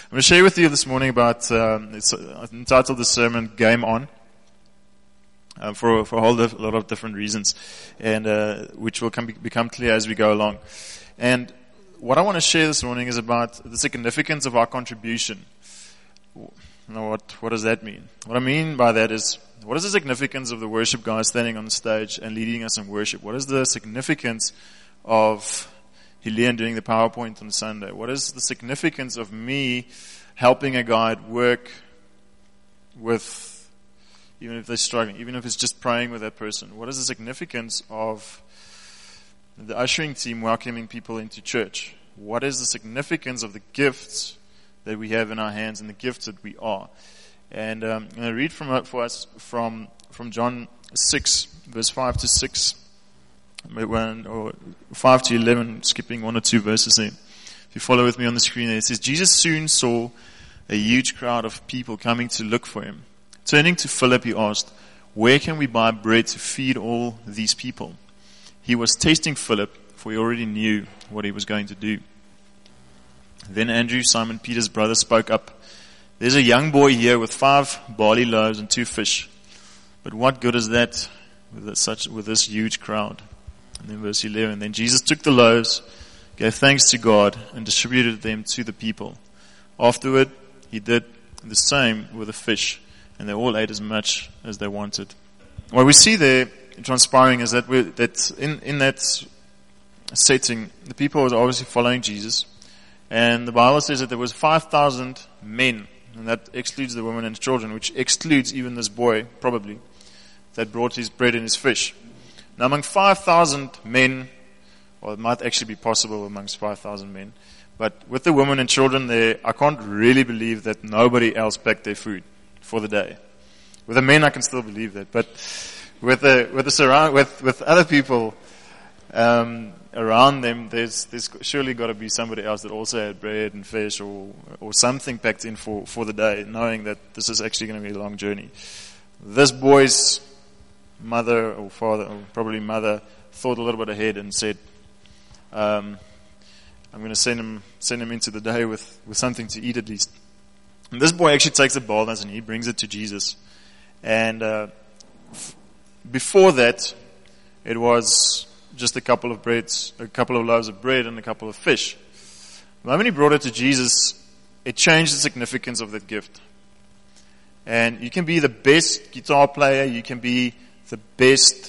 I'm going to share with you this morning about, it's entitled the sermon, Game On, for a whole lot of different reasons, and which will become clear as we go along. And what I want to share this morning is about the significance of our contribution. Now, what does that mean? What I mean by that is, what is the significance of the worship guy standing on the stage and leading us in worship? What is the significance of Helene doing the PowerPoint on Sunday? What is the significance of me helping a guy at work with, even if they're struggling, even if it's just praying with that person? What is the significance of the ushering team welcoming people into church? What is the significance of the gifts that we have in our hands and the gifts that we are? And I'm going to read for us from John 6, verse 5 to 6, or 5 to 11, skipping one or two verses there. If you follow with me on the screen there, it says, Jesus soon saw a huge crowd of people coming to look for him. Turning to Philip, he asked, "Where can we buy bread to feed all these people?" He was testing Philip, for he already knew what he was going to do. Then Andrew, Simon Peter's brother, spoke up. "There's a young boy here with 5 barley loaves and 2 fish. But what good is that with this huge crowd?" And then verse 11, then Jesus took the loaves, gave thanks to God, and distributed them to the people. Afterward, he did the same with the fish, and they all ate as much as they wanted. What we see there transpiring is that in that setting, the people were obviously following Jesus, and the Bible says that there was 5,000 men, and that excludes the women and children, which excludes even this boy, probably, that brought his bread and his fish. Now, among 5,000 men, or it might actually be possible amongst 5,000 men, but with the women and children there, I can't really believe that nobody else packed their food for the day. With the men, I can still believe that, but with other people around them, there's surely got to be somebody else that also had bread and fish or something packed in for the day, knowing that this is actually going to be a long journey. This boy's mother or father, or probably mother, thought a little bit ahead and said, "I'm going to send him into the day with something to eat at least." And this boy actually takes the boldness and he brings it to Jesus. And before that, it was just a couple of loaves of bread and a couple of fish. The moment he brought it to Jesus, it changed the significance of that gift. And you can be the best guitar player, you can be the best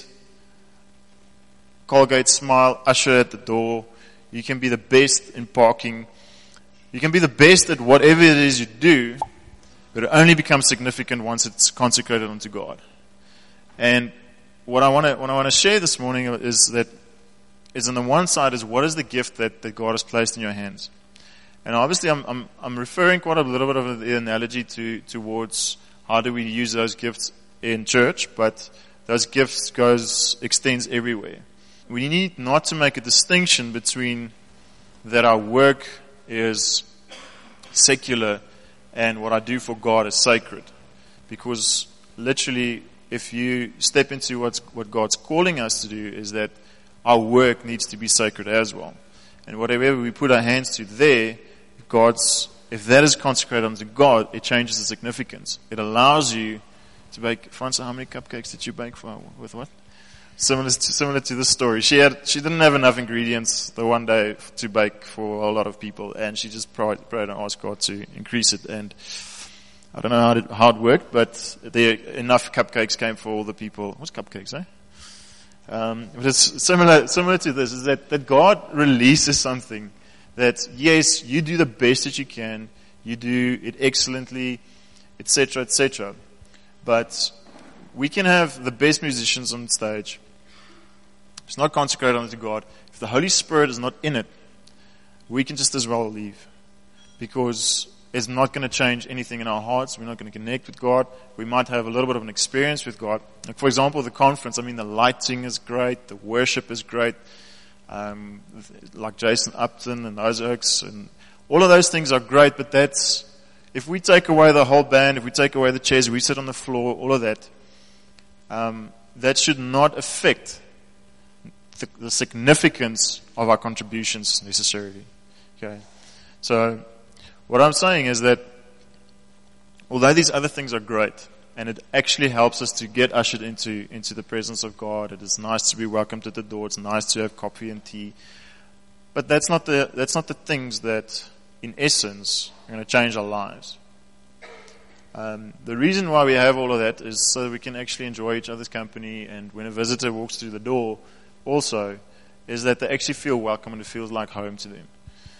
Colgate Smile usher at the door, you can be the best in parking, you can be the best at whatever it is you do, but it only becomes significant once it's consecrated unto God. And what I want to share this morning is on the one side is what is the gift that God has placed in your hands. And obviously I'm referring quite a little bit of the analogy towards how do we use those gifts in church, but those gifts extends everywhere. We need not to make a distinction between that our work is secular and what I do for God is sacred. Because literally, if you step into what God's calling us to do, is that our work needs to be sacred as well. And whatever we put our hands to there, if that is consecrated unto God, it changes the significance. It allows you to bake. Franca, how many cupcakes did you bake with what? Similar to this story. She didn't have enough ingredients the one day to bake for a lot of people, and she just prayed and asked God to increase it. And I don't know how it worked, but enough cupcakes came for all the people. What's cupcakes, eh? But it's similar to this, is that God releases something that, yes, you do the best that you can, you do it excellently, etc., etc. But we can have the best musicians on stage. It's not consecrated unto God. If the Holy Spirit is not in it, we can just as well leave. Because it's not going to change anything in our hearts. We're not going to connect with God. We might have a little bit of an experience with God. Like, for example, the conference, the lighting is great. The worship is great. Like Jason Upton and those Oaks. And all of those things are great, but if we take away the whole band, if we take away the chairs, we sit on the floor, all of that, that should not affect the significance of our contributions necessarily. Okay, so What I'm saying is that although these other things are great, and it actually helps us to get ushered into the presence of God, it is nice to be welcomed at the door, it's nice to have coffee and tea, but that's not the things that, in essence, are going to change our lives. The reason why we have all of that is so that we can actually enjoy each other's company, and when a visitor walks through the door, also, is that they actually feel welcome and it feels like home to them.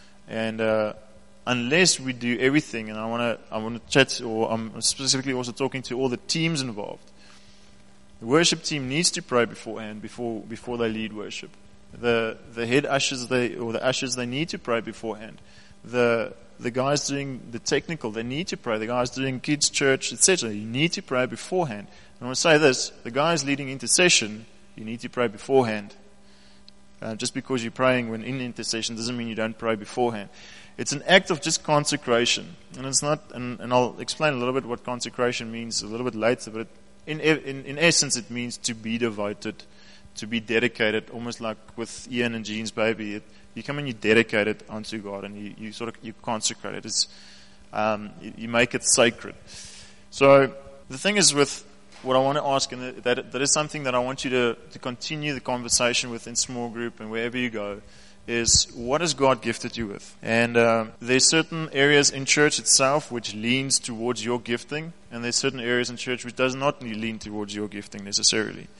And unless we do everything, and I want to chat, or I'm specifically also talking to all the teams involved. The worship team needs to pray beforehand, before they lead worship. The head ushers, the ushers, they need to pray beforehand. The guys doing the technical, they need to pray. The guys doing kids' church, etc., you need to pray beforehand. And I want to say this, the guys leading intercession, you need to pray beforehand. Just because you're praying when in intercession doesn't mean you don't pray beforehand. It's an act of just consecration. And it's not, and I'll explain a little bit what consecration means a little bit later, but in essence it means to be devoted, to be dedicated, almost like with Ian and Jean's baby. You come and you dedicate it unto God, and you consecrate it. It's, you make it sacred. So the thing is, with what I want to ask, and that is something that I want you to continue the conversation with in small group and wherever you go, is what has God gifted you with? And there's certain areas in church itself which leans towards your gifting, and there's certain areas in church which does not lean towards your gifting necessarily.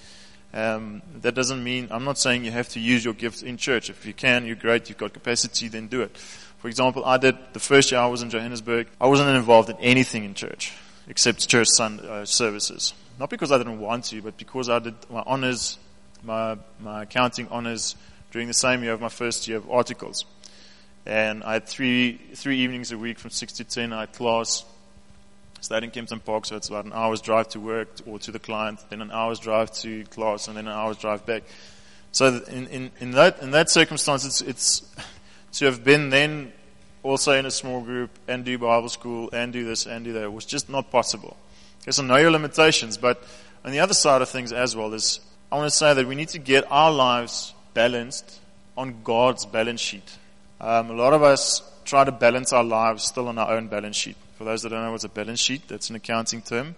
That doesn't mean, I'm not saying you have to use your gifts in church. If you can, you're great, you've got capacity, then do it. For example, I did, the first year I was in Johannesburg, I wasn't involved in anything in church, except church services. Not because I didn't want to, but because I did my honors, my accounting honors during the same year of my first year of articles. And I had three evenings a week from 6 to 10. I had class, stayed in Kempton Park, so it's about an hour's drive to work or to the client, then an hour's drive to class, and then an hour's drive back. So in that circumstance, it's to have been then also in a small group and do Bible school and do this and do that was just not possible. Okay, so know your limitations, but on the other side of things as well is, I want to say that we need to get our lives balanced on God's balance sheet. A lot of us try to balance our lives still on our own balance sheet. For those that don't know what's a balance sheet, that's an accounting term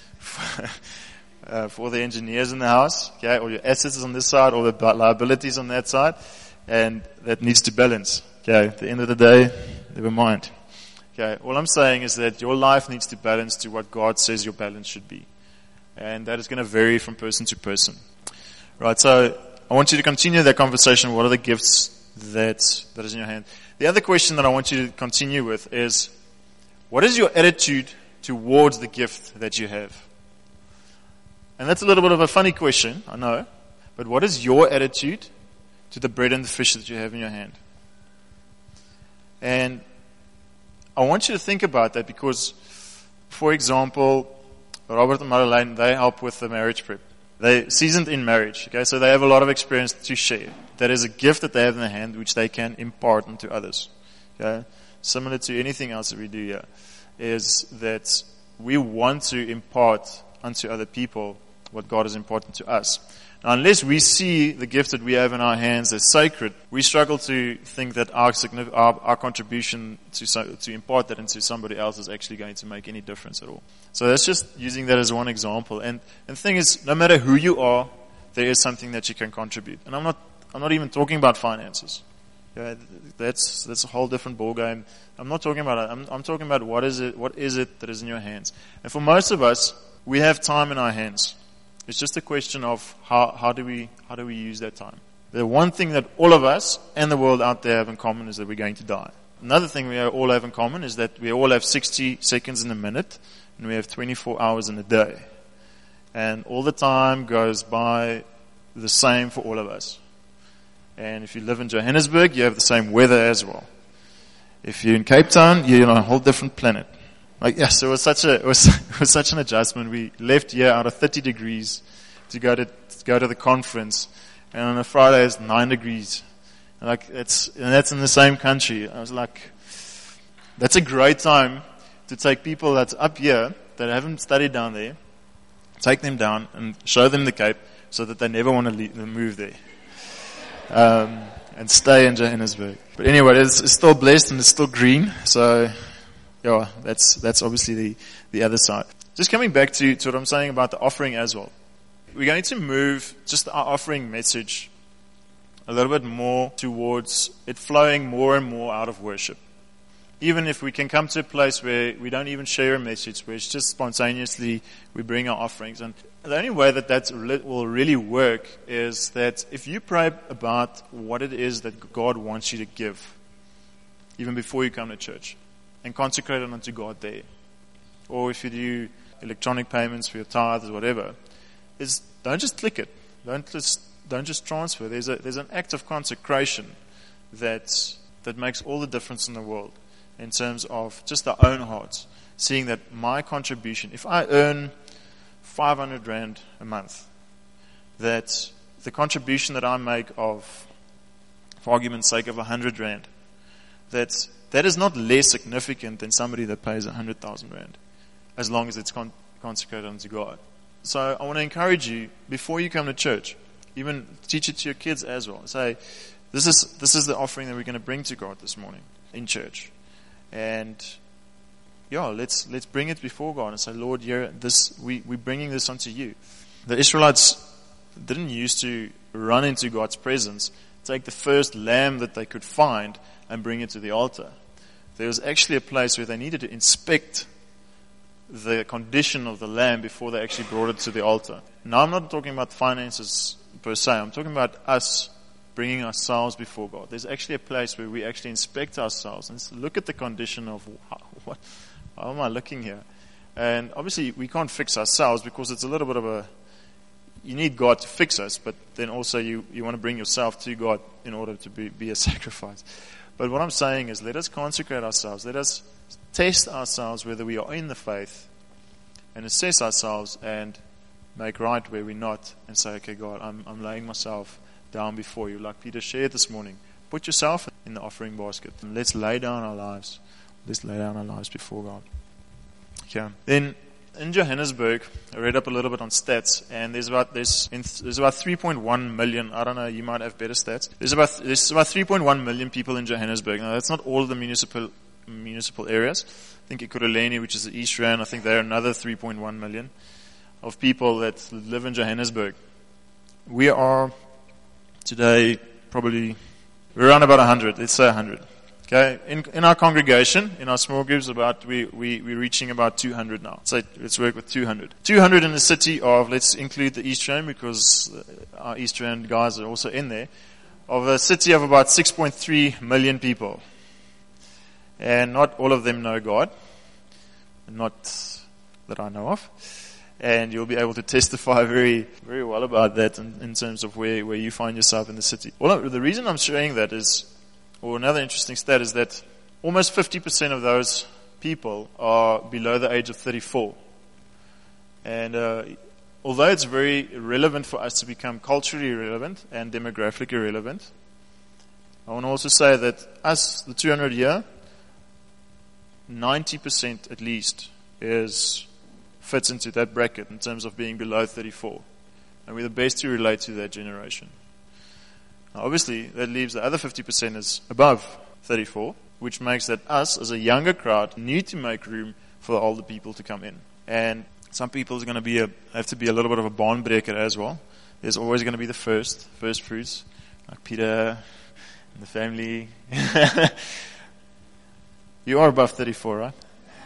for the engineers in the house. Okay, all your assets on this side, all the liabilities on that side, and that needs to balance. Okay, at the end of the day, never mind. Okay, all I'm saying is that your life needs to balance to what God says your balance should be. And that is going to vary from person to person. Right, so I want you to continue that conversation. What are the gifts that is in your hand? The other question that I want you to continue with is, what is your attitude towards the gift that you have? And that's a little bit of a funny question, I know. But what is your attitude to the bread and the fish that you have in your hand? And I want you to think about that because, for example, Robert and Madeleine, they help with the marriage prep. They're seasoned in marriage, okay, so they have a lot of experience to share. That is a gift that they have in their hand which they can impart onto others. Okay? Similar to anything else that we do here, is that we want to impart unto other people what God has imparted to us. Now, unless we see the gift that we have in our hands as sacred, we struggle to think that our contribution to impart that into somebody else is actually going to make any difference at all. So that's just using that as one example. And the thing is, no matter who you are, there is something that you can contribute. And I'm not even talking about finances. Yeah, that's a whole different ballgame. I'm not talking about it. I'm talking about what is it that is in your hands. And for most of us, we have time in our hands. It's just a question of how do we use that time. The one thing that all of us and the world out there have in common is that we're going to die. Another thing we all have in common is that we all have 60 seconds in a minute, and we have 24 hours in a day. And all the time goes by the same for all of us. And if you live in Johannesburg, you have the same weather as well. If you're in Cape Town, you're on a whole different planet. Like, yes, it was such an adjustment. We left here out of 30 degrees to go to the conference, and on a Friday it's 9 degrees. And that's in the same country. I was like, that's a great time to take people that's up here that haven't studied down there, take them down and show them the Cape so that they never want to move there. And stay in Johannesburg. But anyway, it's still blessed and it's still green, so yeah, that's obviously the other side. Just coming back to what I'm saying about the offering as well. We're going to move just our offering message a little bit more towards it flowing more and more out of worship. Even if we can come to a place where we don't even share a message, where it's just spontaneously we bring our offerings. And the only way that will really work is that if you pray about what it is that God wants you to give, even before you come to church, and consecrate it unto God there. Or if you do electronic payments for your tithes or whatever, is don't just click it. Don't just transfer. There's an act of consecration that makes all the difference in the world in terms of just our own hearts. Seeing that my contribution, if I earn 500 Rand a month, that the contribution that I make of, for argument's sake, of 100 Rand, that is not less significant than somebody that pays 100,000 Rand, as long as it's consecrated unto God. So I want to encourage you, before you come to church, even teach it to your kids as well. Say, this is the offering that we're going to bring to God this morning in church. And yeah, let's bring it before God and say, Lord, we're bringing this unto you. The Israelites didn't used to run into God's presence, take the first lamb that they could find and bring it to the altar. There was actually a place where they needed to inspect the condition of the lamb before they actually brought it to the altar. Now, I'm not talking about finances per se. I'm talking about us bringing ourselves before God. There's actually a place where we actually inspect ourselves and look at the condition of how am I looking here? And obviously, we can't fix ourselves because it's a little bit of you need God to fix us, but then also you want to bring yourself to God in order to be a sacrifice. But what I'm saying is, let us consecrate ourselves. Let us test ourselves whether we are in the faith, and assess ourselves and make right where we're not, and say, okay, God, I'm laying myself down before you. Like Peter shared this morning, put yourself in the offering basket. And let's lay down our lives. Let's lay down our lives before God. Okay. Then in Johannesburg, I read up a little bit on stats, and there's about 3.1 million. I don't know, you might have better stats. There's about 3.1 million people in Johannesburg. Now, that's not all of the municipal areas. I think Ekurhuleni, which is the East Rand, I think there are another 3.1 million of people that live in Johannesburg. We are today probably around about 100. Let's say 100. Okay, in our congregation, in our small groups, we're reaching about 200 now. So let's work with 200. 200 in the city of, let's include the East Rand because our East Rand guys are also in there, of a city of about 6.3 million people. And not all of them know God. Not that I know of. And you'll be able to testify very, very well about that in terms of where you find yourself in the city. Well, the reason I'm sharing that is, or another interesting stat is that almost 50% of those people are below the age of 34. And although it's very relevant for us to become culturally relevant and demographically relevant, I want to also say that us, the 200 here, 90% at least fits into that bracket in terms of being below 34. And we're the best to relate to that generation. Now, obviously, that leaves the other 50% is above 34, which makes that us, as a younger crowd, need to make room for the older people to come in. And some people are going to have to be a little bit of a barn breaker as well. There's always going to be the first fruits, like Peter and the family. You are above 34, right?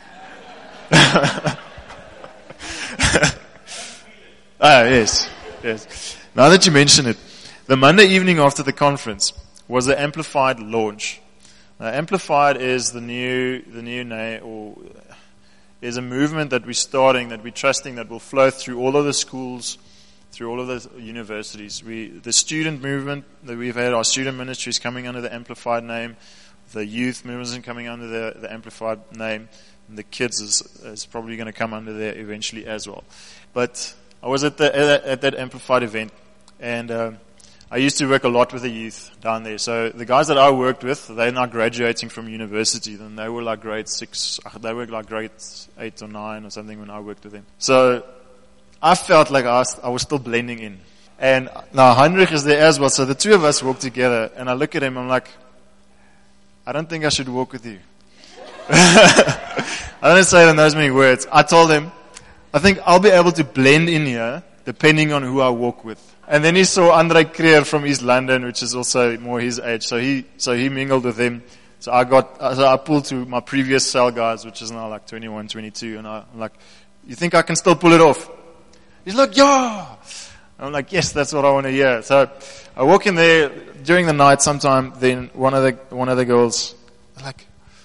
Yes. Now that you mention it, the Monday evening after the conference was the Amplified launch. Amplified is the new name, or is a movement that we're starting, that we're trusting that will flow through all of the schools, through all of the universities. The student movement that we've had, our student ministry is coming under the Amplified name. The youth movement is coming under the Amplified name. And the kids is probably going to come under there eventually as well. But I was at that Amplified event, and I used to work a lot with the youth down there. So the guys that I worked with, they're now graduating from university. And they were like grade 6. They were like grade 8 or 9 or something when I worked with them. So I felt like I was still blending in. And now Heinrich is there as well. So the two of us walk together. And I look at him, I'm like, I don't think I should walk with you. I don't say it in those many words. I told him, I think I'll be able to blend in here depending on who I walk with. And then he saw Andre Creer from East London, which is also more his age. So he mingled with him. So I pulled to my previous cell guys, which is now like 21, 22. And I'm like, you think I can still pull it off? He's like, yeah. I'm like, yes, that's what I want to hear. So I walk in there during the night sometime. Then one of the girls, like,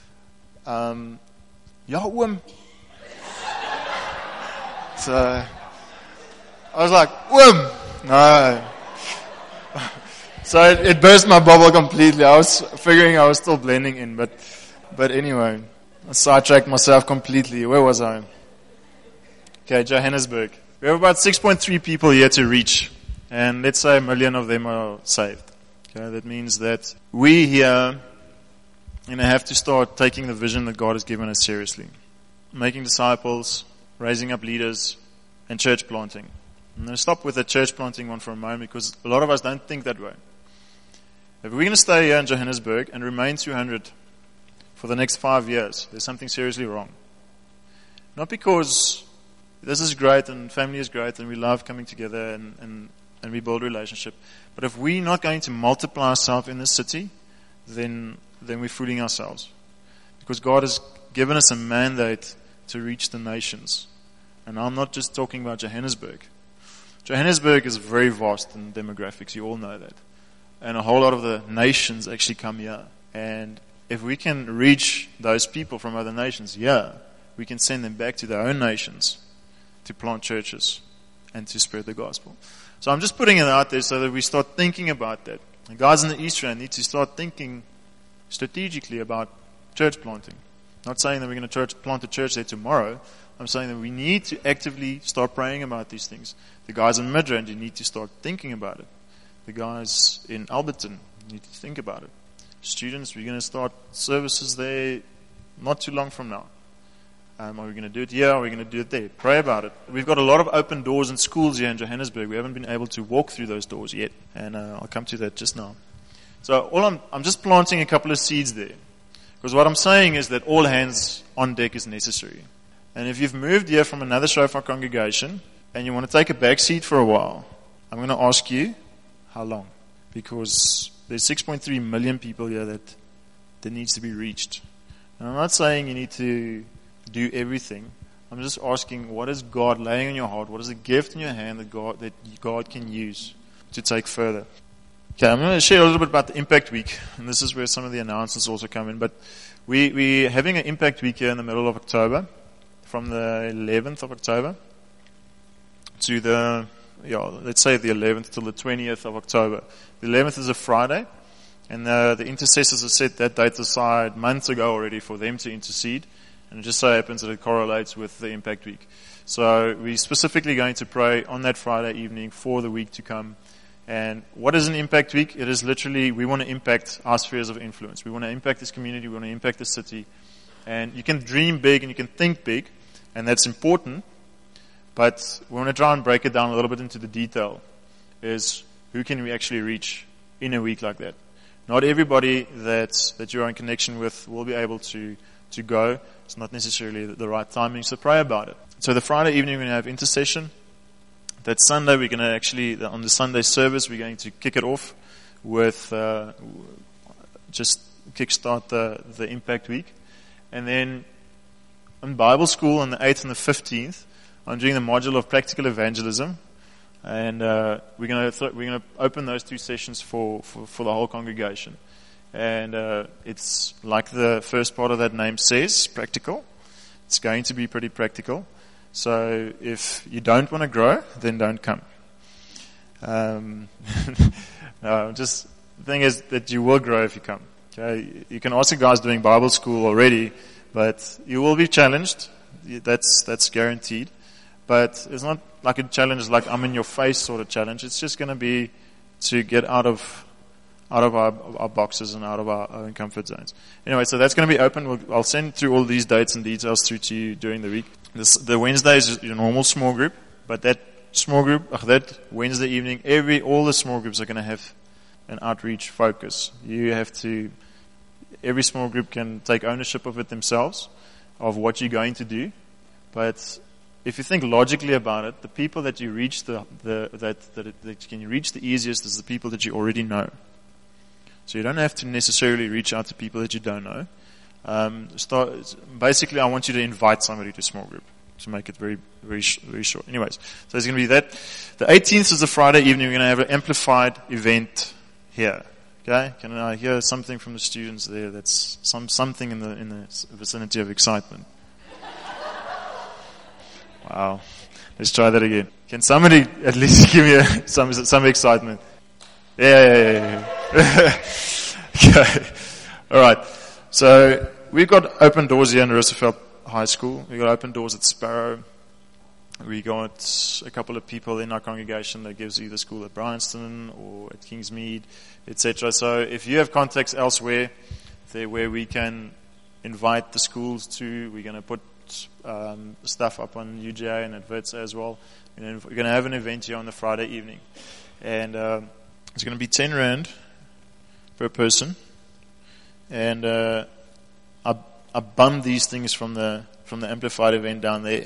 ja, oom. So I was like, oom. No. So it burst my bubble completely. I was figuring I was still blending in, but anyway, I sidetracked myself completely. Where was I? Okay, Johannesburg. We have about 6.3 people here to reach, and let's say 1 million of them are saved. Okay, that means that we here, have to start taking the vision that God has given us seriously. Making disciples, raising up leaders, and church planting. I'm going to stop with the church planting one for a moment because a lot of us don't think that way. If we're going to stay here in Johannesburg and remain 200 for the next 5 years, there's something seriously wrong. Not because this is great and family is great and we love coming together and we build relationship. But if we're not going to multiply ourselves in this city, then we're fooling ourselves. Because God has given us a mandate to reach the nations. And I'm not just talking about Johannesburg. Johannesburg is very vast in demographics, you all know that. And a whole lot of the nations actually come here. And if we can reach those people from other nations, we can send them back to their own nations to plant churches and to spread the gospel. So I'm just putting it out there so that we start thinking about that. And guys in the East Rand need to start thinking strategically about church planting. Not saying that we're going to plant a church there tomorrow. I'm saying that we need to actively start praying about these things. The guys in Midrand, you need to start thinking about it. The guys in Alberton need to think about it. Students, we're going to start services there not too long from now. Are we going to do it here? Are we going to do it there? Pray about it. We've got a lot of open doors in schools here in Johannesburg. We haven't been able to walk through those doors yet. And I'll come to that just now. So I'm just planting a couple of seeds there. Because what I'm saying is that all hands on deck is necessary. And if you've moved here from another Shofar congregation and you want to take a back seat for a while, I'm going to ask you, how long? Because there's 6.3 million people here that needs to be reached. And I'm not saying you need to do everything. I'm just asking, what is God laying on your heart? What is a gift in your hand that God can use to take further? Okay, I'm going to share a little bit about the Impact Week. And this is where some of the announcements also come in. But we're having an Impact Week here in the middle of October. From the 11th of October to let's say the 11th till the 20th of October. The 11th is a Friday, and the intercessors have set that date aside months ago already for them to intercede, and it just so happens that it correlates with the Impact Week. So we're specifically going to pray on that Friday evening for the week to come. And what is an Impact Week? It is literally, we want to impact our spheres of influence. We want to impact this community, we want to impact the city. And you can dream big and you can think big, and that's important, but we want to try and break it down a little bit into the detail, is who can we actually reach in a week like that. Not everybody that you're in connection with will be able to go. It's not necessarily the right timing, so pray about it. So the Friday evening we're going to have intercession. That Sunday we're going to actually, on the Sunday service, we're going to kick it off with just kickstart the Impact Week. And then in Bible school on the 8th and the 15th, I'm doing the module of practical evangelism, and we're going to open those 2 sessions for the whole congregation. And it's like the first part of that name says, practical. It's going to be pretty practical. So if you don't want to grow, then don't come. Just the thing is that you will grow if you come. Okay, you can ask the guys doing Bible school already. But you will be challenged. That's guaranteed. But it's not like a challenge like I'm in your face sort of challenge. It's just going to be to get out of our boxes and out of our own comfort zones. Anyway, so that's going to be open. I'll send through all these dates and details through to you during the week. The Wednesday is your normal small group, but that Wednesday evening, all the small groups are going to have an outreach focus. You have to every small group can take ownership of it themselves, of what you're going to do. But if you think logically about it, the people that you reach that you can reach the easiest is the people that you already know. So you don't have to necessarily reach out to people that you don't know. Basically, I want you to invite somebody to a small group, to make it very, very, very short. Anyways, so it's going to be that. The 18th is a Friday evening. We're going to have an amplified event here. Okay? Can I hear something from the students there? That's something in the vicinity of excitement. Wow. Let's try that again. Can somebody at least give me some excitement? Yeah. Okay. All right. So we've got open doors here in Roosevelt High School. We've got open doors at Sparrow. We got a couple of people in our congregation that gives either school at Bryanston or at Kingsmead, etc. So if you have contacts elsewhere there where we can invite the schools to, we're going to put stuff up on UGA and at Wits as well. We're going to have an event here on the Friday evening. And it's going to be 10 Rand per person. And I bummed these things from the amplified event down there.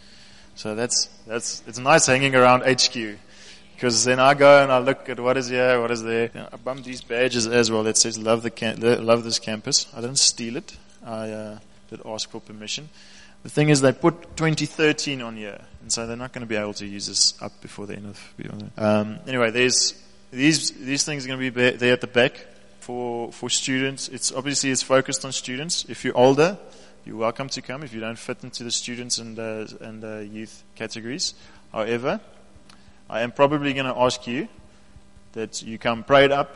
So it's nice hanging around HQ, because then I go and I look at what is here, what is there. I bummed these badges as well that says love this campus. I didn't steal it. I did ask for permission. The thing is, they put 2013 on here, and so they're not going to be able to use this up before the end of. Anyway, there's these things are going to be there at the back for students. It's focused on students. If you're older, you're welcome to come. If you don't fit into the students and youth categories, however, I am probably going to ask you that you come prayed up,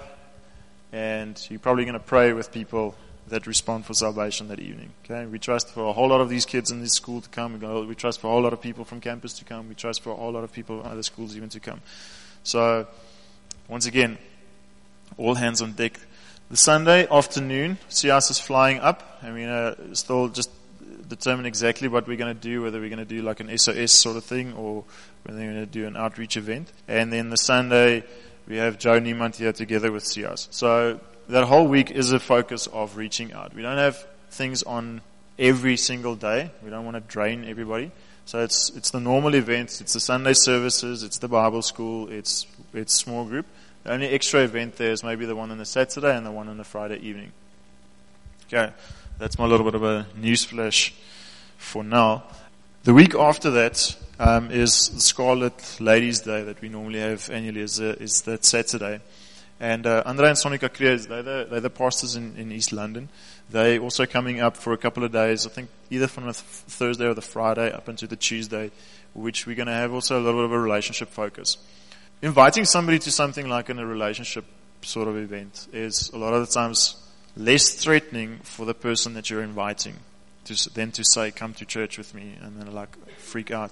and you're probably going to pray with people that respond for salvation that evening. Okay, we trust for a whole lot of these kids in this school to come. We trust for a whole lot of people from campus to come. We trust for a whole lot of people from other schools even to come. So, once again, all hands on deck. The Sunday afternoon, CIAS is flying up, and we're going to still just determine exactly what we're going to do, whether we're going to do like an SOS sort of thing, or whether we're going to do an outreach event. And then the Sunday, we have Joe Niemand here together with CIAS. So, that whole week is a focus of reaching out. We don't have things on every single day. We don't want to drain everybody. So it's the normal events. It's the Sunday services. It's the Bible school. It's small group. The only extra event there is maybe the one on the Saturday and the one on the Friday evening. Okay, that's my little bit of a news flash for now. The week after that is the Scarlet Ladies' Day that we normally have annually. Is that Saturday. And Andre and Sonica Kreers, they're the pastors in East London. They're also coming up for a couple of days, I think either from the Thursday or the Friday up into the Tuesday, which we're going to have also a little bit of a relationship focus. Inviting somebody to something like a relationship sort of event is a lot of the times less threatening for the person that you're inviting than to say, come to church with me, and then like freak out.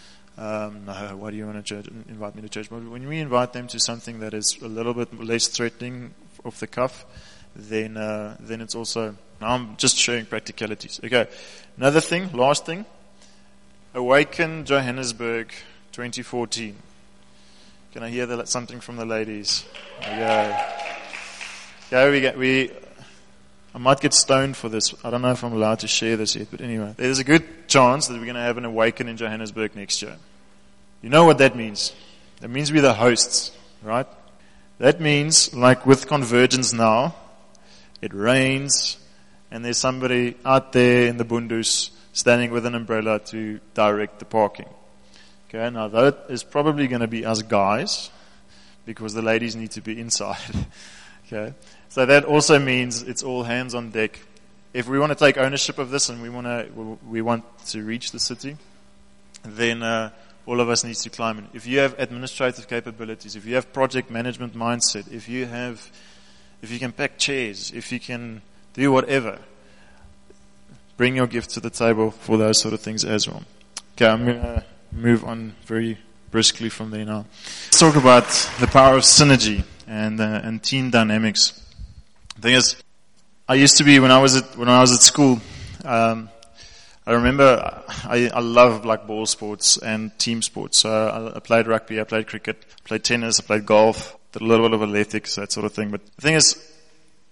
No, why do you want to invite me to church? But when we invite them to something that is a little bit less threatening off the cuff, then it's also, now I'm just showing practicalities. Okay, another thing, last thing, Awaken Johannesburg 2014. Can I hear something from the ladies? Okay, I might get stoned for this. I don't know if I'm allowed to share this yet, but anyway, there's a good chance that we're going to have an Awaken in Johannesburg next year. You know what that means? That means we're the hosts, right? That means, like with Convergence now, it rains, and there's somebody out there in the bundus standing with an umbrella to direct the parking. Okay, now that is probably going to be us guys, because the ladies need to be inside. Okay, so that also means it's all hands on deck. If we want to take ownership of this and we want to reach the city, then all of us need to climb in. If you have administrative capabilities, if you have project management mindset, if you can pack chairs, if you can do whatever, bring your gift to the table for those sort of things as well. Okay, I'm going to move on very briskly from there now. Let's talk about the power of synergy and team dynamics. The thing is, I used to be, when I was at school, I remember I love like ball sports and team sports. So I played rugby, I played cricket, I played tennis, I played golf, did a little bit of athletics, that sort of thing. But the thing is,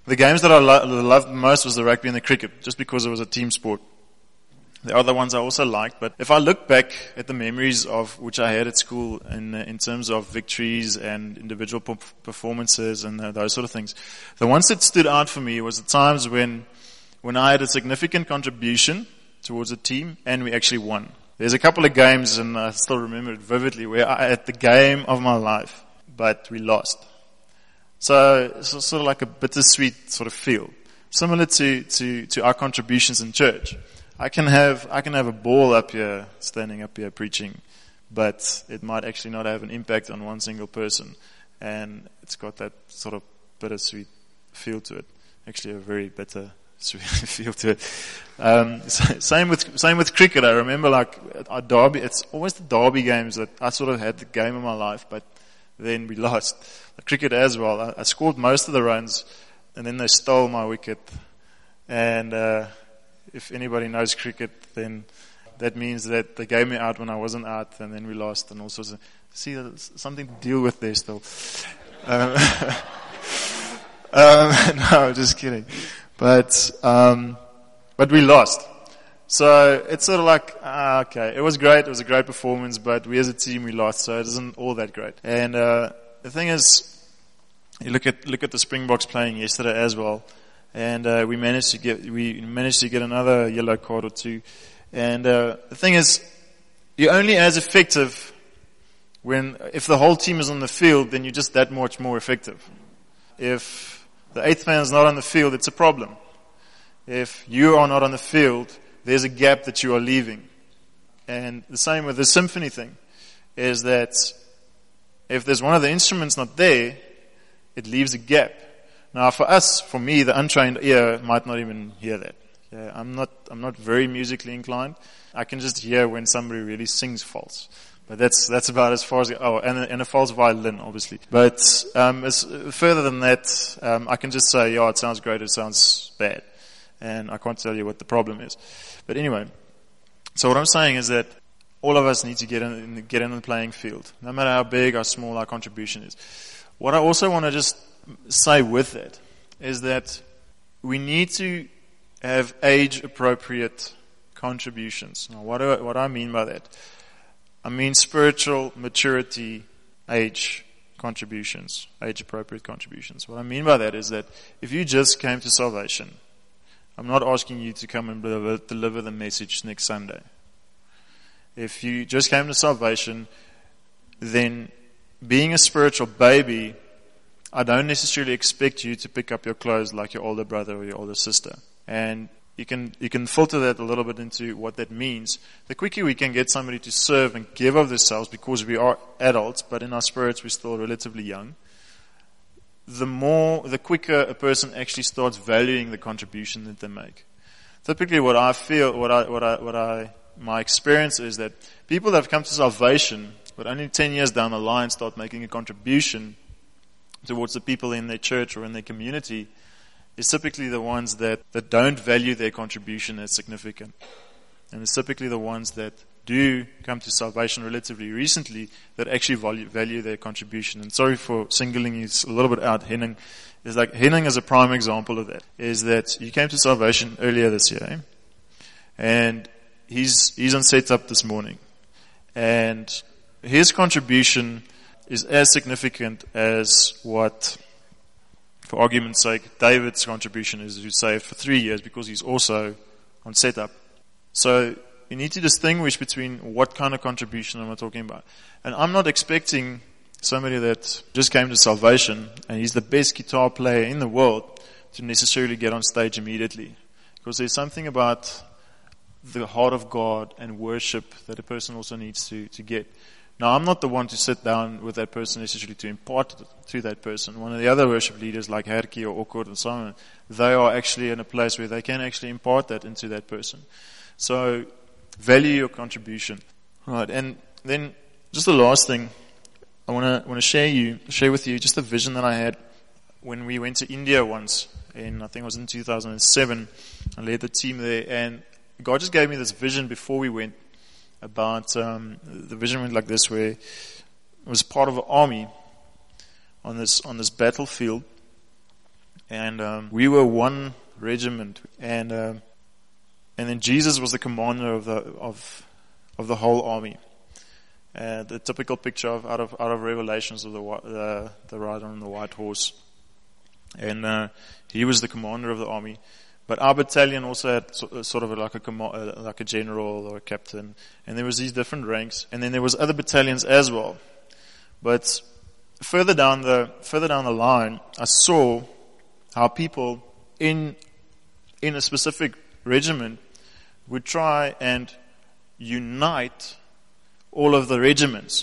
The games that I loved most was the rugby and the cricket, just because it was a team sport. The other ones I also liked, but if I look back at the memories of which I had at school in terms of victories and individual performances and those sort of things, the ones that stood out for me was the times when I had a significant contribution towards a team and we actually won. There's a couple of games, and I still remember it vividly, where I had the game of my life, but we lost. So it's sort of like a bittersweet sort of feel, similar to our contributions in church. I can have a ball up here, standing up here preaching, but it might actually not have an impact on one single person, and it's got that sort of bittersweet feel to it. Actually, a very bittersweet feel to it. Same with cricket. I remember like our derby. It's always the derby games that I sort of had the game of my life, but then we lost. The cricket as well. I scored most of the runs, and then they stole my wicket, and. If anybody knows cricket, then that means that they gave me out when I wasn't out, and then we lost, and all sorts of. See, there's something to deal with there still. No, just kidding. But we lost. So it's sort of like, okay, it was great. It was a great performance, but we as a team we lost, so it isn't all that great. And the thing is, you look at the Springboks playing yesterday as well. And we managed to get another yellow card or two. And the thing is, you're only as effective if the whole team is on the field, then you're just that much more effective. If the eighth man is not on the field, it's a problem. If you are not on the field, there's a gap that you are leaving. And the same with the symphony thing, is that if there's one of the instruments not there, it leaves a gap. Now, for me, the untrained ear might not even hear that. Yeah, I'm not very musically inclined. I can just hear when somebody really sings false. But that's about as far as, and a false violin, obviously. But, as further than that, I can just say, yeah, it sounds great, it sounds bad. And I can't tell you what the problem is. But anyway, so what I'm saying is that all of us need to get in the playing field, no matter how big or small our contribution is. What I also want to just say with that is that we need to have age-appropriate contributions. Now, what do I mean by that? I mean spiritual maturity, age contributions, age-appropriate contributions. What I mean by that is that if you just came to salvation, I'm not asking you to come and deliver the message next Sunday. If you just came to salvation, then being a spiritual baby, I don't necessarily expect you to pick up your clothes like your older brother or your older sister. And you can filter that a little bit into what that means. The quicker we can get somebody to serve and give of themselves, because we are adults, but in our spirits we're still relatively young, the quicker a person actually starts valuing the contribution that they make. Typically what I feel, my experience is that people that have come to salvation, but only 10 years down the line start making a contribution towards the people in their church or in their community, is typically the ones that don't value their contribution as significant. And it's typically the ones that do come to salvation relatively recently that actually value their contribution. And sorry for singling you a little bit out. Henning is a prime example of that. Is that he came to salvation earlier this year, and he's on setup this morning. And his contribution is as significant as what, for argument's sake, David's contribution is, who saved for 3 years, because he's also on setup. So you need to distinguish between what kind of contribution am I talking about. And I'm not expecting somebody that just came to salvation and he's the best guitar player in the world to necessarily get on stage immediately. Because there's something about the heart of God and worship that a person also needs to get. Now, I'm not the one to sit down with that person necessarily to impart to that person. One of the other worship leaders like Herkie or Okord and so on, they are actually in a place where they can actually impart that into that person. So, value your contribution. Right, and then just the last thing, I want to share with you just a vision that I had when we went to India once. I think it was in 2007. I led the team there, and God just gave me this vision before we went. About the vision went like this, where it was part of an army on this battlefield, And we were one regiment, and then Jesus was the commander of the whole army. The typical picture out of Revelations of the rider on the white horse, and he was the commander of the army. But our battalion also had sort of like a general or a captain, and there was these different ranks, and then there was other battalions as well. But further down the line, I saw how people in a specific regiment would try and unite all of the regiments.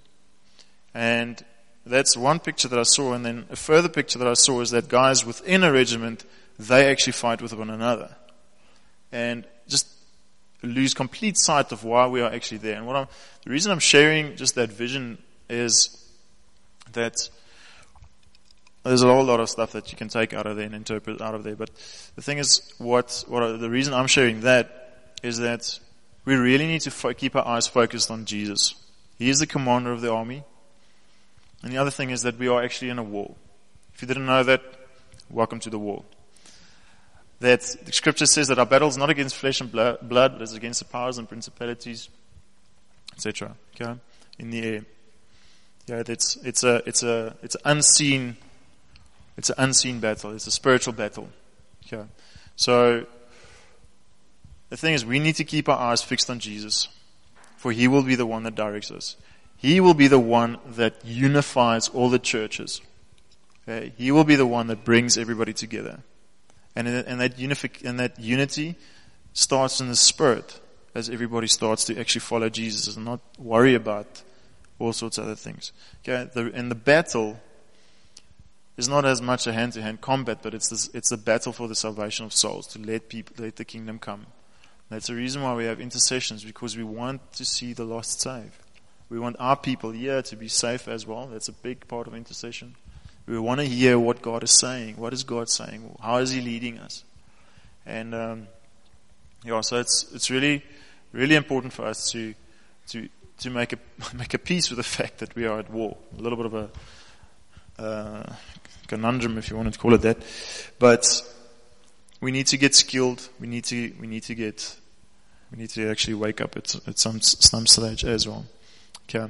And that's one picture that I saw. And then a further picture that I saw is that guys within a regiment, they actually fight with one another. And just lose complete sight of why we are actually there. And the reason I'm sharing just that vision is that there's a whole lot of stuff that you can take out of there and interpret out of there. But the thing is, the reason I'm sharing that is that we really need to keep our eyes focused on Jesus. He is the commander of the army. And the other thing is that we are actually in a war. If you didn't know that, welcome to the war. That the scripture says that our battle is not against flesh and blood, but it's against the powers and principalities, etc. Okay, in the air. Yeah, it's an unseen battle. It's a spiritual battle. Okay, so the thing is, we need to keep our eyes fixed on Jesus, for He will be the one that directs us. He will be the one that unifies all the churches. Okay, He will be the one that brings everybody together. And that unity starts in the spirit as everybody starts to actually follow Jesus and not worry about all sorts of other things. Okay, and the battle is not as much a hand-to-hand combat, but it's a battle for the salvation of souls, to let the kingdom come. That's the reason why we have intercessions, because we want to see the lost saved. We want our people here to be safe as well. That's a big part of intercession. We want to hear what God is saying. What is God saying? How is He leading us? And so it's really, really important for us to make a peace with the fact that we are at war. A little bit of a conundrum, if you want to call it that. But we need to get skilled. We need to actually wake up at some stage as well. Okay.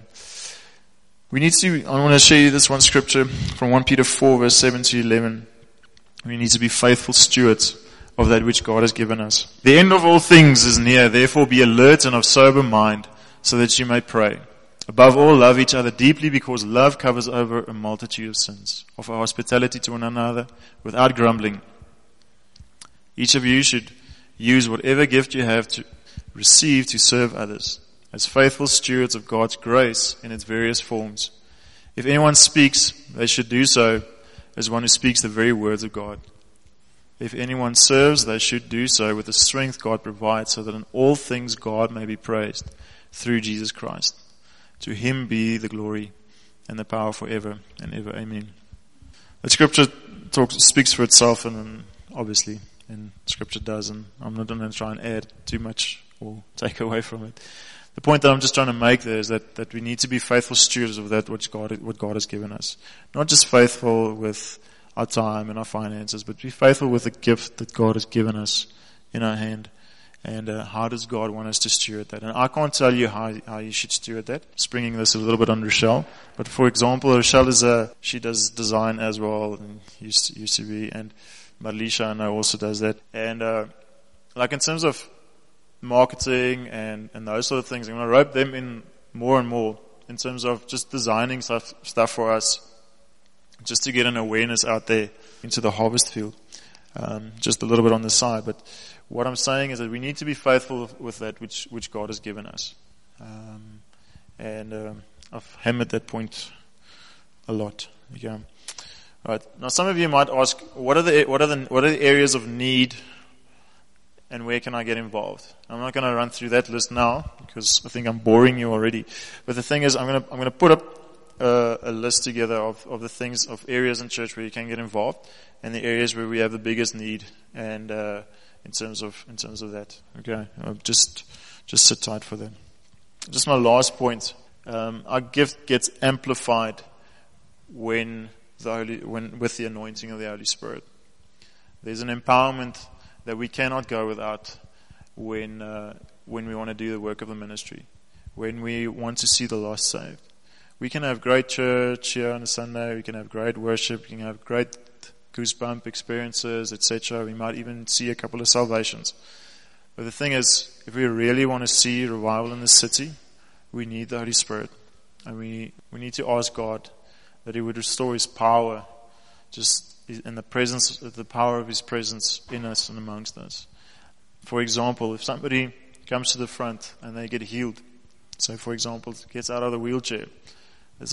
I want to show you this one scripture from 1 Peter 4 verse 7 to 11. We need to be faithful stewards of that which God has given us. The end of all things is near, therefore be alert and of sober mind, so that you may pray. Above all, love each other deeply, because love covers over a multitude of sins. Offer hospitality to one another without grumbling. Each of you should use whatever gift you have to receive to serve others, as faithful stewards of God's grace in its various forms. If anyone speaks, they should do so as one who speaks the very words of God. If anyone serves, they should do so with the strength God provides, so that in all things God may be praised through Jesus Christ. To Him be the glory and the power forever and ever. Amen. The scripture speaks for itself, and obviously, and scripture does, and I'm not going to try and add too much or take away from it. The point that I'm just trying to make there is that we need to be faithful stewards of that what God has given us. Not just faithful with our time and our finances, but be faithful with the gift that God has given us in our hand. And how does God want us to steward that? And I can't tell you how you should steward that. Springing this a little bit on Rochelle. But for example, Rochelle she does design as well, and used to be. And Marlisha, I know, also does that. And like in terms of marketing and those sort of things, I'm going to rope them in more and more in terms of just designing stuff for us, just to get an awareness out there into the harvest field. Just a little bit on the side, but what I'm saying is that we need to be faithful with that which God has given us. I've hammered that point a lot. Okay. Right. Now some of you might ask, what are the areas of need, and where can I get involved? I'm not going to run through that list now, because I think I'm boring you already. But the thing is, I'm going to put up a list together of the things, of areas in church where you can get involved, and the areas where we have the biggest need, and in terms of that. Okay, just sit tight for that. Just my last point. Our gift gets amplified with the anointing of the Holy Spirit. There's an empowerment that we cannot go without when we want to do the work of the ministry, when we want to see the lost saved. We can have great church here on a Sunday, we can have great worship, we can have great goosebump experiences, etc. We might even see a couple of salvations. But the thing is, if we really want to see revival in the city, we need the Holy Spirit. And we need to ask God that He would restore His power, just in the presence, the power of His presence in us and amongst us. For example, if somebody comes to the front and they get healed, so for example, gets out of the wheelchair, that's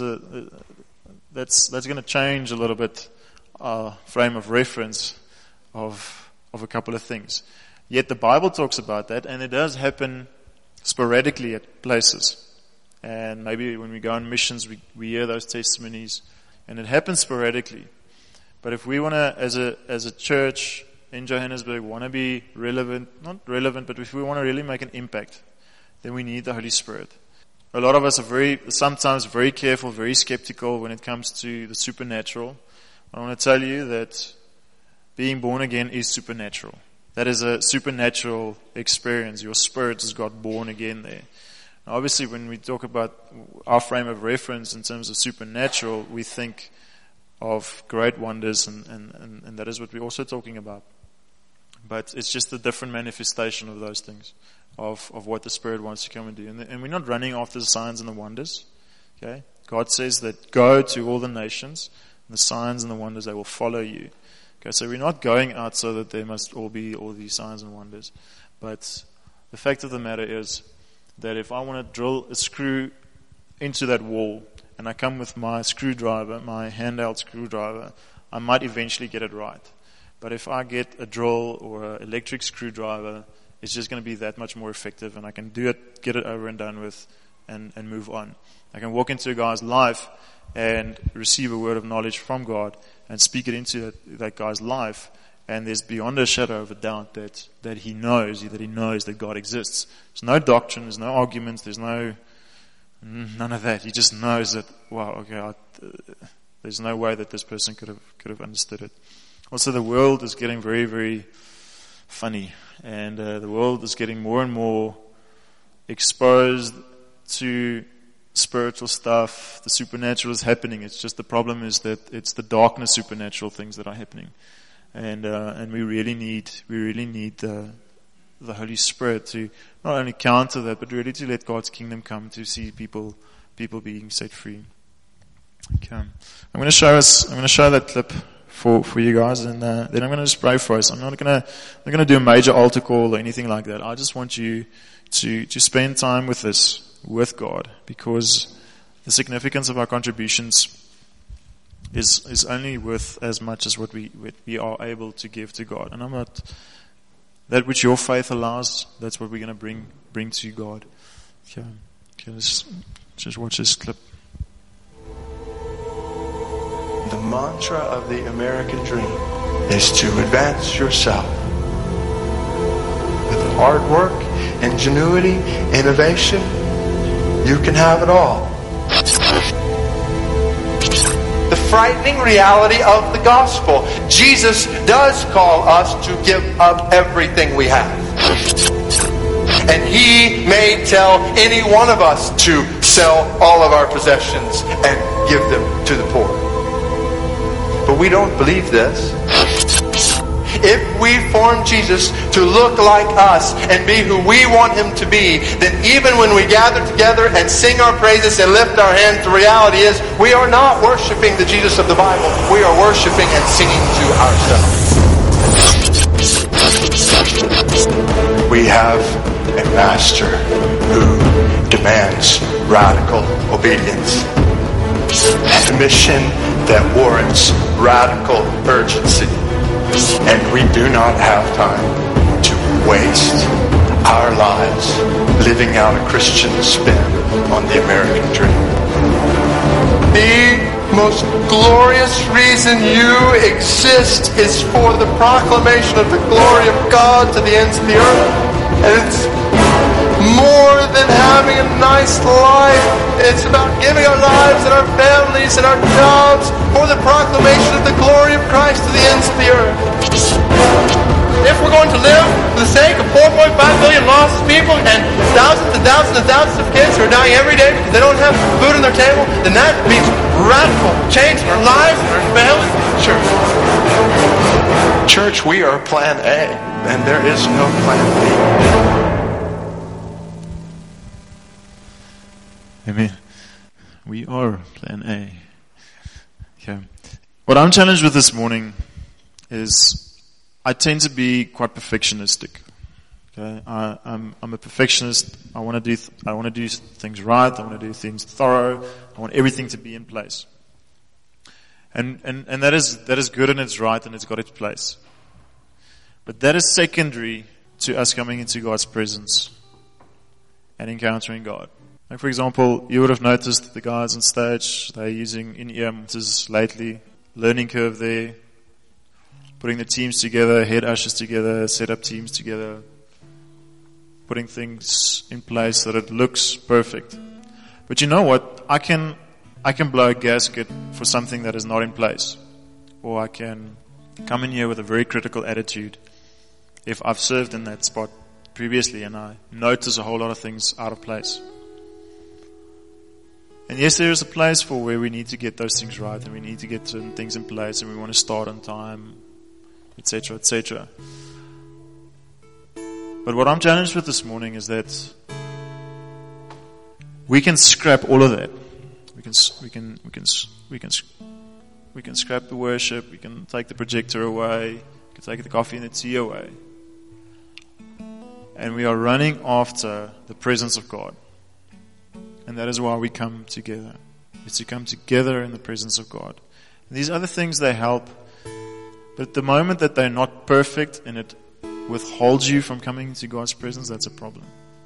going to change a little bit our frame of reference of a couple of things. Yet the Bible talks about that, and it does happen sporadically at places. And maybe when we go on missions, we hear those testimonies, and it happens sporadically. But if we want to, as a church in Johannesburg, want to be relevant, not relevant, but if we want to really make an impact, then we need the Holy Spirit. A lot of us are sometimes very careful, very skeptical when it comes to the supernatural. I want to tell you that being born again is supernatural. That is a supernatural experience. Your spirit has got born again there. Now, obviously, when we talk about our frame of reference in terms of supernatural, we think of great wonders, and that is what we're also talking about. But it's just a different manifestation of those things, of what the Spirit wants to come and do. And we're not running after the signs and the wonders. Okay? God says that go to all the nations, and the signs and the wonders, they will follow you. Okay, so we're not going out so that there must all be all these signs and wonders. But the fact of the matter is that if I want to drill a screw into that wall, and I come with my screwdriver, my handheld screwdriver, I might eventually get it right. But if I get a drill or an electric screwdriver, it's just going to be that much more effective, and I can do it, get it over and done with, and move on. I can walk into a guy's life and receive a word of knowledge from God and speak it into that guy's life, and there's beyond a shadow of a doubt that he knows that God exists. There's no doctrine, there's no arguments, there's none of that. He just knows that, wow, okay, there's no way that this person could have understood it. Also, the world is getting very, very funny, and the world is getting more and more exposed to spiritual stuff. The supernatural is happening. It's just the problem is that it's the darkness supernatural things that are happening, and we really need the Holy Spirit to not only counter that, but really to let God's kingdom come, to see people being set free. Okay, I'm going to show that clip for you guys, and then I'm going to just pray for us. I'm not going to do a major altar call or anything like that. I just want you to spend time with this, with God, because the significance of our contributions is only worth as much as what we are able to give to God. And I'm not, that which your faith allows, that's what we're going to bring to God. Okay, let's just watch this clip. The mantra of the American dream is to advance yourself. With hard work, ingenuity, innovation, you can have it all. The frightening reality of the gospel. Jesus does call us to give up everything we have. And He may tell any one of us to sell all of our possessions and give them to the poor. But we don't believe this. If we form Jesus to look like us and be who we want Him to be, then even when we gather together and sing our praises and lift our hands, the reality is we are not worshiping the Jesus of the Bible. We are worshiping and singing to ourselves. We have a Master who demands radical obedience. A mission that warrants radical urgency. And we do not have time to waste our lives living out a Christian spin on the American dream. The most glorious reason you exist is for the proclamation of the glory of God to the ends of the earth. And it's more than having a nice life. It's about giving our lives and our families and our jobs for the proclamation of the glory of Christ to the ends of the earth. If we're going to live for the sake of 4.5 billion lost people and thousands and thousands and thousands of kids who are dying every day because they don't have food on their table, then that means radical change in our lives and our families. Church. Church, we are plan A, and there is no plan B. Amen. We are plan A. Okay. What I'm challenged with this morning is I tend to be quite perfectionistic. Okay, I'm a perfectionist. I want to do things right. I want to do things thorough. I want everything to be in place. And that is good and it's right and it's got its place. But that is secondary to us coming into God's presence and encountering God. Like for example, you would have noticed the guys on stage, they're using in-ear monitors lately, learning curve there, putting the teams together, head ushers together, set up teams together, putting things in place so that it looks perfect. But you know what? I can blow a gasket for something that is not in place. Or I can come in here with a very critical attitude if I've served in that spot previously and I notice a whole lot of things out of place. And yes, there is a place for where we need to get those things right and we need to get certain things in place and we want to start on time, etc., etc. But what I'm challenged with this morning is that we can scrap all of that. We can scrap the worship. We can take the projector away. We can take the coffee and the tea away. And we are running after the presence of God. And that is why we come together. It's to come together in the presence of God. And these other things, they help. But at the moment that they're not perfect and it withholds you from coming into God's presence, that's a problem.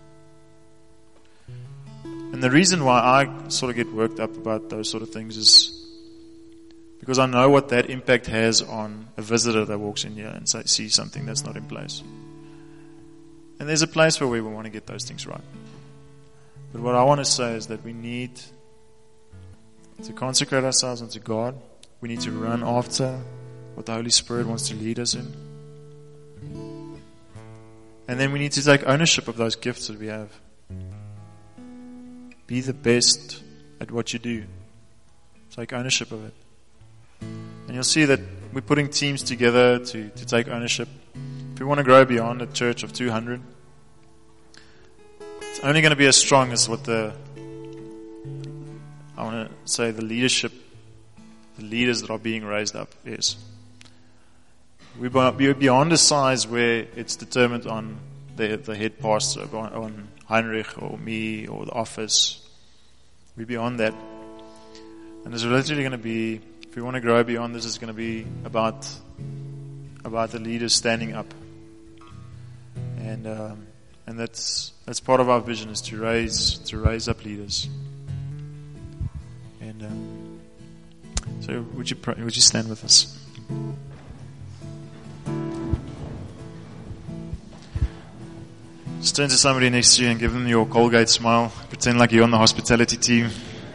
And the reason why I sort of get worked up about those sort of things is because I know what that impact has on a visitor that walks in here and sees something that's not in place. And there's a place where we want to get those things right. But what I want to say is that we need to consecrate ourselves unto God. We need to run after what the Holy Spirit wants to lead us in. And then we need to take ownership of those gifts that we have. Be the best at what you do. Take ownership of it. And you'll see that we're putting teams together to take ownership. If we want to grow beyond a church of 200, it's only going to be as strong as what the leadership, the leaders that are being raised up is. We're beyond a size where it's determined on the head pastor, on Heinrich or me or the office. We're beyond that. And it's literally going to be, if we want to grow beyond this, it's going to be about the leaders standing up. And that's part of our vision, is to raise up leaders. And so would you stand with us? Just turn to somebody next to you and give them your Colgate smile. Pretend like you're on the hospitality team.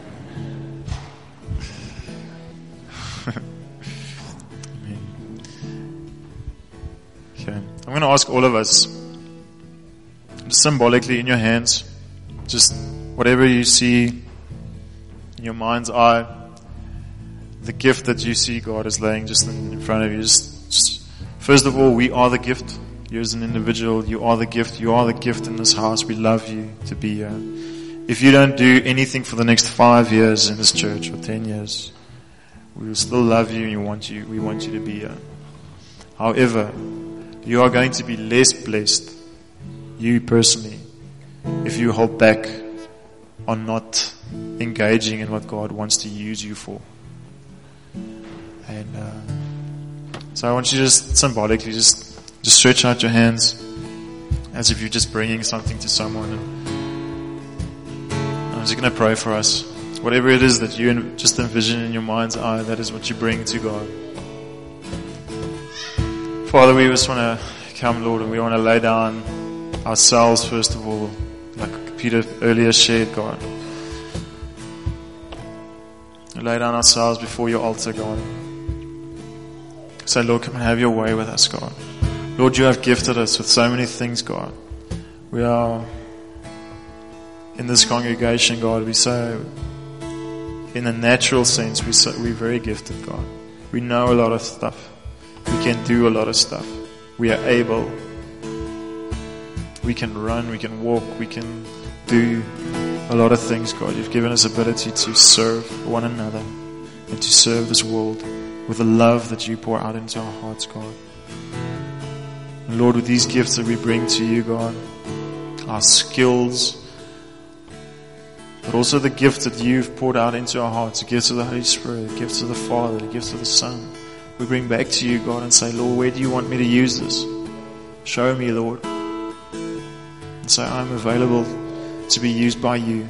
Okay. I'm going to ask all of us, just symbolically in your hands, just whatever you see in your mind's eye, the gift that you see God is laying just in front of you. Just first of all, we are the gift. You as an individual, you are the gift. You are the gift in this house. We love you to be here. If you don't do anything for the next 5 years in this church or 10 years, we will still love you and we want you to be here. However, you are going to be less blessed, you personally, if you hold back on not engaging in what God wants to use you for. And so I want you to just symbolically just stretch out your hands as if you're just bringing something to someone. And I'm just going to pray for us. Whatever it is that you just envision in your mind's eye, that is what you bring to God. Father, we just want to come, Lord, and we want to lay down ourselves first of all, like Peter earlier shared, God. We lay down ourselves before your altar, God. Say, Lord, come and have your way with us, God. Lord, you have gifted us with so many things, God. We are in this congregation, God, we so, in a natural sense, we're very gifted, God. We know a lot of stuff. We can do a lot of stuff. We are able. We can run, we can walk, we can do a lot of things, God. You've given us ability to serve one another and to serve this world with the love that you pour out into our hearts, God. And Lord, with these gifts that we bring to you, God, our skills, but also the gifts that you've poured out into our hearts, the gifts of the Holy Spirit, the gifts of the Father, the gifts of the Son, we bring back to you, God, and say, Lord, where do you want me to use this? Show me, Lord. And say, I'm available to be used by you.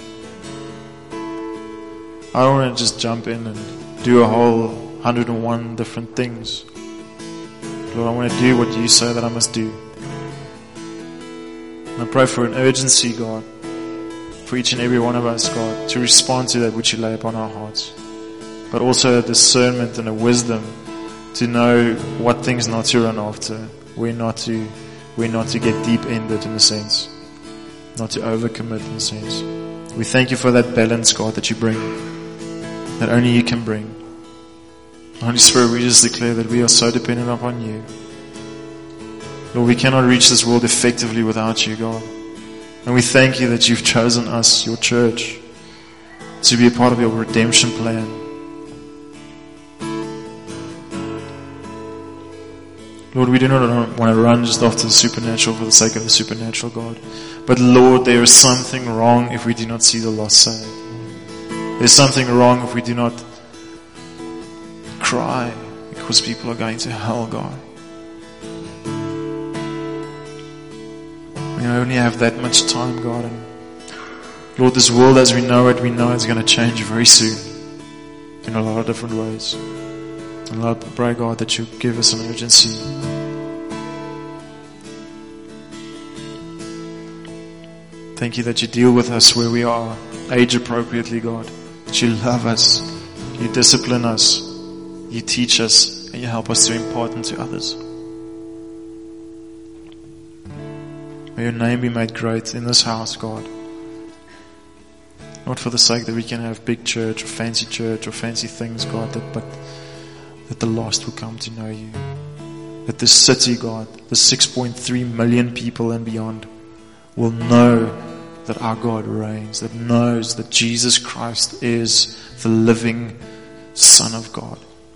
I don't want to just jump in and do a whole 101 different things. Lord, I want to do what you say that I must do. And I pray for an urgency, God, for each and every one of us, God, to respond to that which you lay upon our hearts. But also a discernment and a wisdom to know what things not to run after, where not to get deep-ended in a sense, not to overcommit in a sense. We thank you for that balance, God, that you bring, that only you can bring. Holy Spirit, we just declare that we are so dependent upon you. Lord, we cannot reach this world effectively without you, God. And we thank you that you've chosen us, your church, to be a part of your redemption plan. Lord, we do not want to run just after the supernatural for the sake of the supernatural, God. But Lord, there is something wrong if we do not see the lost saved. There's something wrong if we do not cry because people are going to hell, God. We only have that much time, God. And Lord, this world as we know it's going to change very soon in a lot of different ways. And Lord, I pray, God, that you give us an urgency. Thank you that you deal with us where we are, age appropriately, God. That you love us, you discipline us, you teach us, and you help us to impart into others. May your name be made great in this house, God. Not for the sake that we can have big church or fancy things, God, but that the lost will come to know you. That this city, God, the 6.3 million people and beyond, will know that our God reigns, that knows that Jesus Christ is the living Son of God.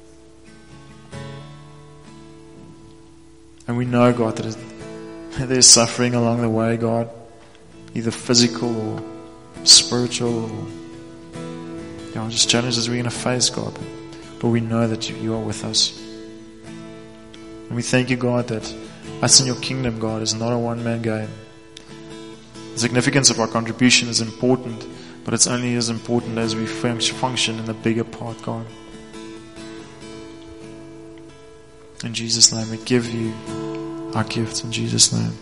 And we know, God, that there's suffering along the way, God, either physical or spiritual or just challenges we're going to face, God. But we know that you are with us. And we thank you, God, that us in your kingdom, God, is not a one-man game. The significance of our contribution is important, but it's only as important as we function in the bigger part, God. In Jesus' name, we give you our gifts in Jesus' name.